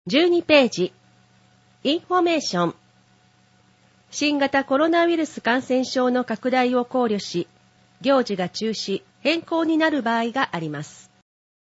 12ページ、インフォメーション。新型コロナウイルス感染症の拡大を考慮し、行事が中止、変更になる場合があります。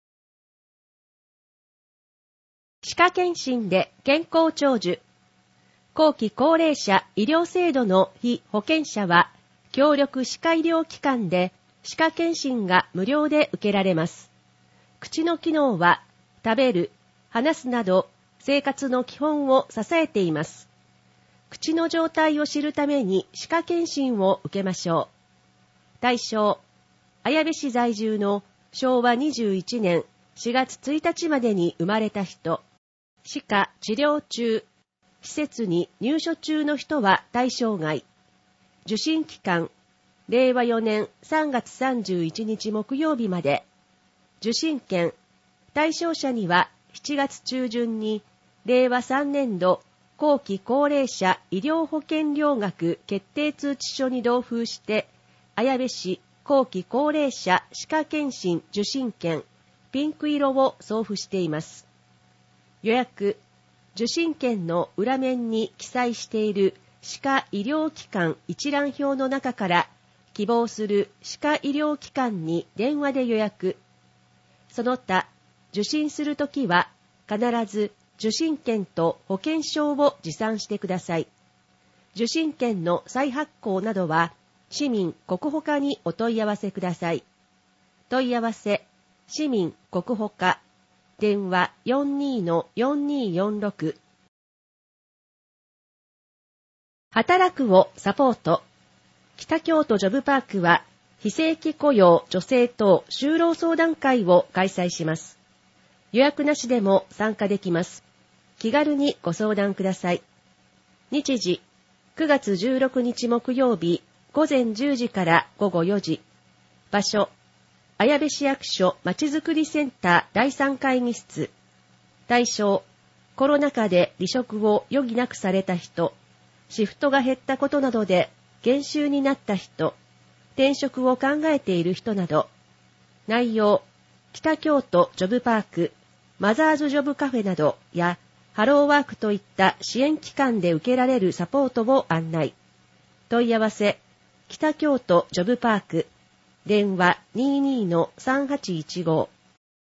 歯科検診で健康長寿。後期高齢者医療制度の被保険者は、協力歯科医療機関で歯科検診が無料で受けられます。口の機能は、食べる、話すなど、生活の基本を支えています。口の状態を知るために歯科検診を受けましょう。対象、綾部市在住の昭和21年4月1日までに生まれた人、歯科治療中、施設に入所中の人は対象外。受診期間、令和4年3月31日木曜日まで。受診券、対象者には7月中旬に令和3年度後期高齢者医療保険料額決定通知書に同封して、綾部市後期高齢者歯科検診受診券ピンク色を送付しています。予約、受診券の裏面に記載している歯科医療機関一覧表の中から希望する歯科医療機関に電話で予約。その他、受診するときは必ず受診券と保険証を持参してください。受診券の再発行などは市民国保課にお問い合わせください。問い合わせ、市民国保課、電話 42-4246。働くをサポート。北京都ジョブパークは非正規雇用女性等就労相談会を開催します。予約なしでも参加できます。気軽にご相談ください。日時、9月16日木曜日午前10時から午後4時。場所、綾部市役所まちづくりセンター第3会議室。対象、コロナ禍で離職を余儀なくされた人、シフトが減ったことなどで減収になった人、転職を考えている人など。内容、北京都ジョブパーク、マザーズジョブカフェなどやハローワークといった支援機関で受けられるサポートを案内。問い合わせ、北京都ジョブパーク、電話 22-3815。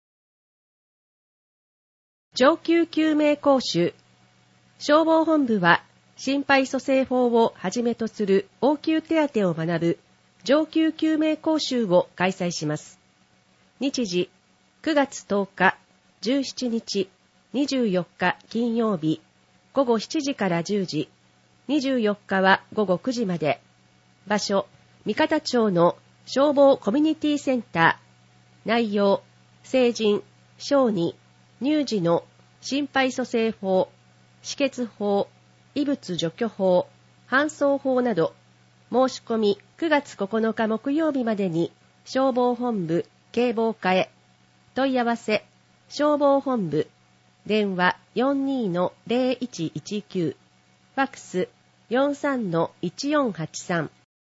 上級救命講習。消防本部は、心肺蘇生法をはじめとする応急手当を学ぶ上級救命講習を開催します。日時、9月10日、17日、24日金曜日、午後7時から10時、24日は午後9時まで。場所、三方町の消防コミュニティセンター。内容、成人、小児、乳児の心肺蘇生法、止血法、異物除去法、搬送法など。申し込み9月9日木曜日までに消防本部警防課へ。問い合わせ、消防本部、電話 42-0119、ファックス 43-1483。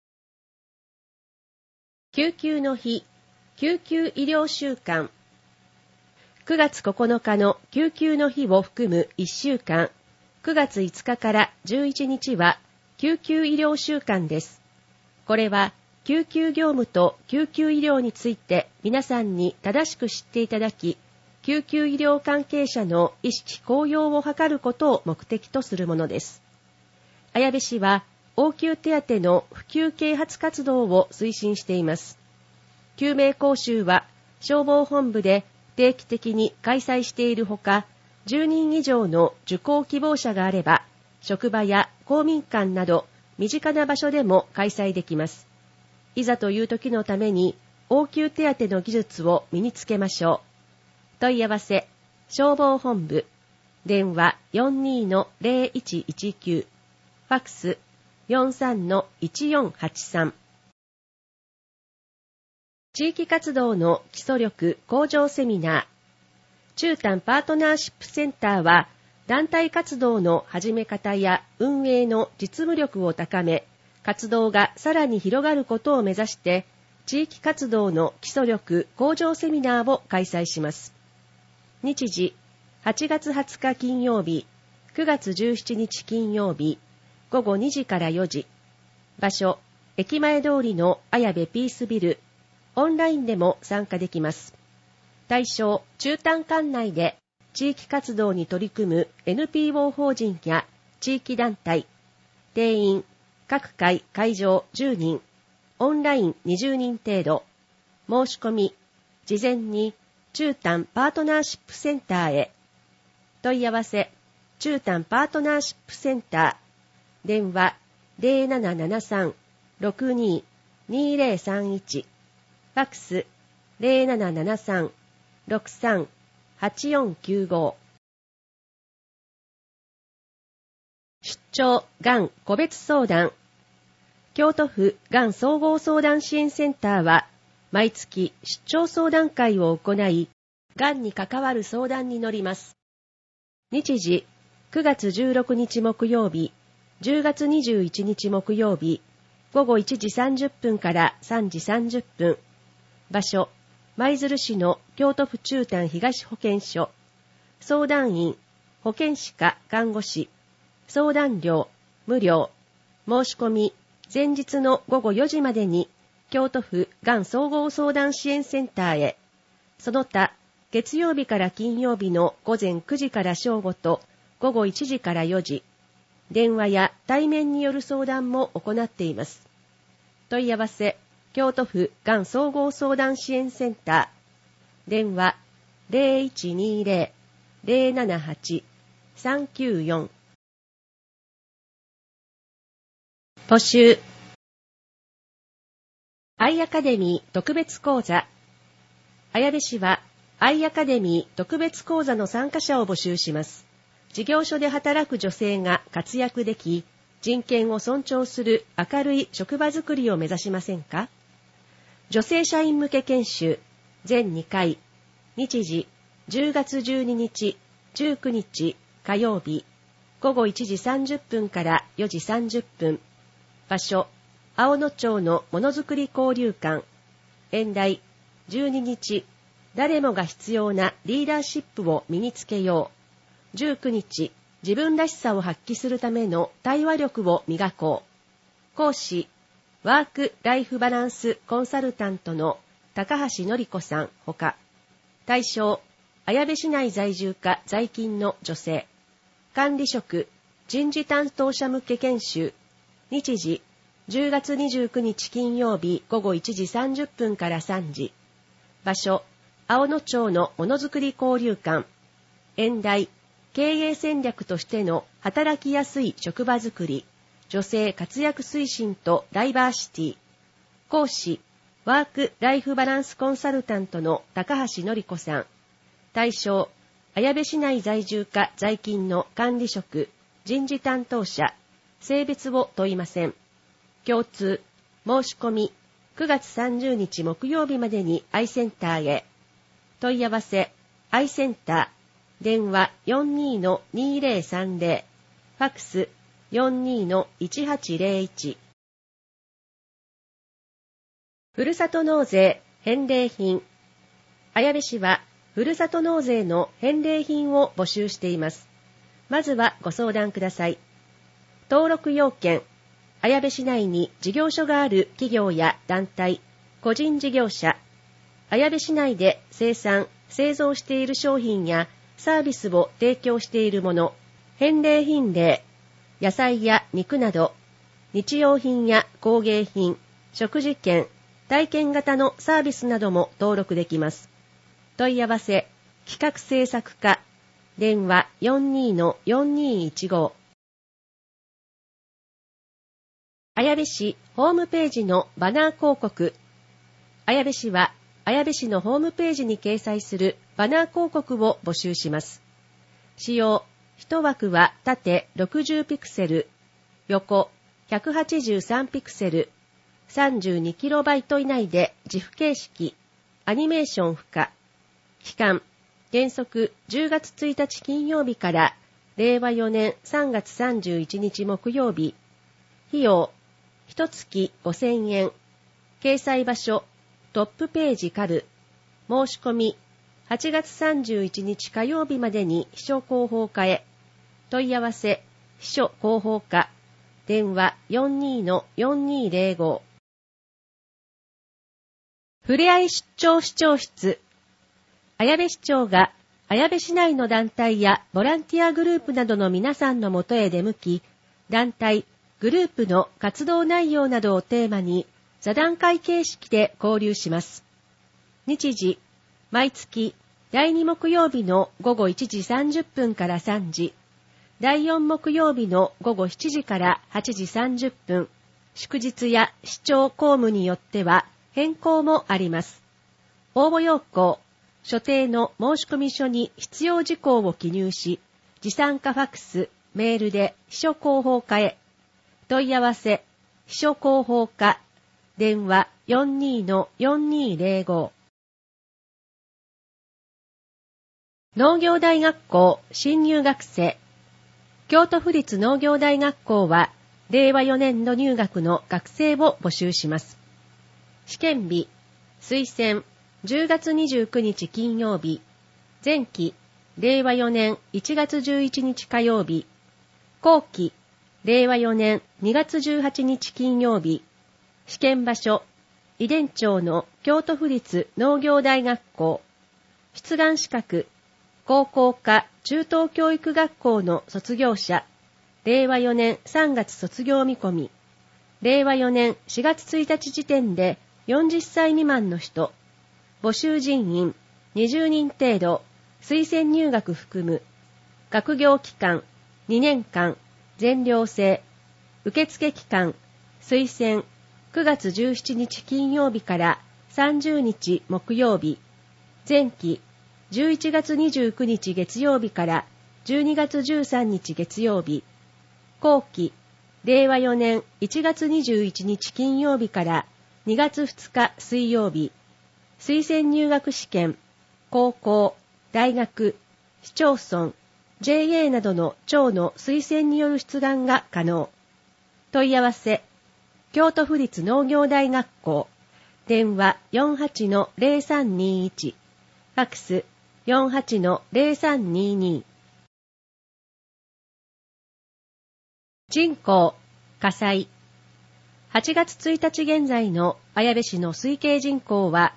救急の日、救急医療週間。9月9日の救急の日を含む1週間、9月5日から11日は救急医療週間です。これは救急業務と救急医療について皆さんに正しく知っていただき、救急医療関係者の意識高揚を図ることを目的とするものです。綾部市は応急手当の普及啓発活動を推進しています。救命講習は消防本部で定期的に開催しているほか、10人以上の受講希望者があれば、職場や公民館など身近な場所でも開催できます。いざという時のために応急手当の技術を身につけましょう。問い合わせ、消防本部、電話 42-0119、ファックス 43-1483。地域活動の基礎力向上セミナー。中丹パートナーシップセンターは、団体活動の始め方や運営の実務力を高め、活動がさらに広がることを目指して、地域活動の基礎力向上セミナーを開催します。日時、 8月20日金曜日、9月17日金曜日、午後2時から4時。場所、駅前通りの綾部ピースビル。オンラインでも参加できます。対象、中丹管内で地域活動に取り組む NPO 法人や地域団体。定員、各回会場10人。オンライン20人程度。申し込み、事前に中丹パートナーシップセンターへ。問い合わせ、中丹パートナーシップセンター。電話、0773-62-2031。ファックス、0773-63-8495。出張がん個別相談。京都府がん総合相談支援センターは、毎月出張相談会を行い、がんに関わる相談に乗ります。日時、9月16日木曜日、10月21日木曜日、午後1時30分から3時30分。場所、舞鶴市の京都府中丹東保健所。相談員、保健師か看護師。相談料、無料。申し込み、前日の午後4時までに、京都府がん総合相談支援センターへ。その他、月曜日から金曜日の午前9時から正午と午後1時から4時。電話や対面による相談も行っています。問い合わせ、京都府がん総合相談支援センター。電話、0120-078-394。募集。アイアカデミー特別講座。綾部市は、アイアカデミー特別講座の参加者を募集します。事業所で働く女性が活躍でき、人権を尊重する明るい職場づくりを目指しませんか？女性社員向け研修、全2回、日時、10月12日、19日、火曜日、午後1時30分から4時30分。場所、青野町のものづくり交流館。演題、12日、誰もが必要なリーダーシップを身につけよう。19日、自分らしさを発揮するための対話力を磨こう。講師、ワーク・ライフ・バランス・コンサルタントの高橋典子さんほか。対象、綾部市内在住か在勤の女性。管理職、人事担当者向け研修。日時、10月29日金曜日午後1時30分から3時。場所、青野町のものづくり交流館。演題、経営戦略としての働きやすい職場づくり、女性活躍推進とダイバーシティ。講師、ワーク・ライフ・バランスコンサルタントの高橋典子さん。対象、綾部市内在住か在勤の管理職、人事担当者、性別を問いません。共通、申し込み、9月30日木曜日までにアイセンターへ。問い合わせ、アイセンター、電話 42-2030、ファックス 42-1801。ふるさと納税返礼品。綾部市は、ふるさと納税の返礼品を募集しています。まずはご相談ください。登録要件。綾部市内に事業所がある企業や団体、個人事業者、綾部市内で生産・製造している商品やサービスを提供しているもの、返礼品例、野菜や肉など、日用品や工芸品、食事券、体験型のサービスなども登録できます。問い合わせ、企画制作課、電話 42-4215。綾部市ホームページのバナー広告。綾部市は、綾部市のホームページに掲載するバナー広告を募集します。使用、1枠は縦60ピクセル、横183ピクセル、32KB 以内で自負形式、アニメーション不可。期間、原則10月1日金曜日から令和4年3月31日木曜日。費用、1月5000円。掲載場所、トップページカル。申し込み、 8月31日火曜日までに秘書広報課へ。問い合わせ、秘書広報課。電話 42-4205。ふれあい出張市長室。綾部市長が綾部市内の団体やボランティアグループなどの皆さんのもとへ出向き、団体、グループの活動内容などをテーマに座談会形式で交流します。日時、毎月第2木曜日の午後1時30分から3時、第4木曜日の午後7時から8時30分、祝日や市長公務によっては変更もあります。応募要項、所定の申込書に必要事項を記入し、持参かファクス、メールで秘書広報課へ。問い合わせ、秘書広報課、電話 42-4205。農業大学校新入学生。京都府立農業大学校は、令和4年度入学の学生を募集します。試験日、推薦、10月29日金曜日、前期、令和4年1月11日火曜日、後期、令和4年2月18日金曜日、試験場所、井田町の京都府立農業大学校、出願資格、高校か中等教育学校の卒業者、令和4年3月卒業見込み、令和4年4月1日時点で40歳未満の人、募集人員20人程度、推薦入学含む、学業期間2年間、全寮制、受付期間、推薦9月17日金曜日から30日木曜日、前期11月29日月曜日から12月13日月曜日、後期令和4年1月21日金曜日から2月2日水曜日、推薦入学試験、高校、大学、市町村、JA などの庁の推薦による出願が可能。問い合わせ、京都府立農業大学校、電話 48-0321、ファクス 48-0322。人口、火災。8月1日現在の綾部市の推計人口は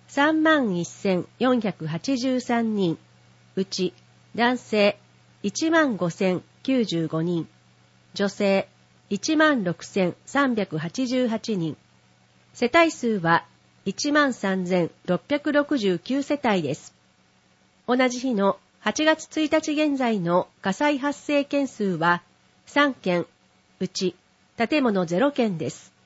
31,483 人、うち男性 15,095 人、女性 16,388 人、世帯数は 13,669 世帯です。同じ日の8月1日現在の火災発生件数は3件、うち建物0件です。